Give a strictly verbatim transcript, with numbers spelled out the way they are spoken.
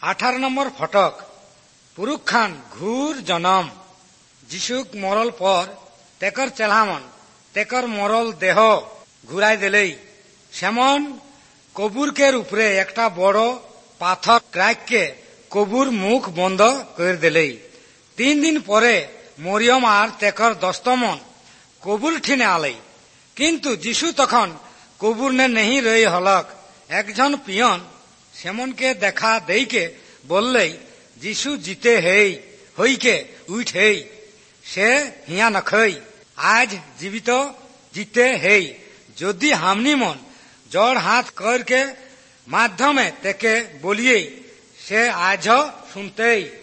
আঠারো নম্বর ফটক পুরুষ খান ঘুর জনম। যিশুক মরল পর তেকর চেলামন তেকর মরল দেহ ঘুরাই দিলেই সেমন কবুরকের উপরে একটা বড় পাথর রাখকে কবুর মুখ বন্ধ করে দিলেই। তিন দিন পরে মরিয়ম আর তেকর দস্তমন কবুর ঠিনে আলাই। কিন্তু যিশু তখন কবুর নে নেহি রই হলক। একজন পিয়ন সেমনকে দেখা দেইকে বললেই যিশু জিতে হেই হইকে উঠ হেই, সে হিয়া নখই আজ জীবিত জিতে হেই। যদি হামনি মন জড় হাত করকে মাধ্যমে তেকে বলিয়ে সে আজ শুনতেই।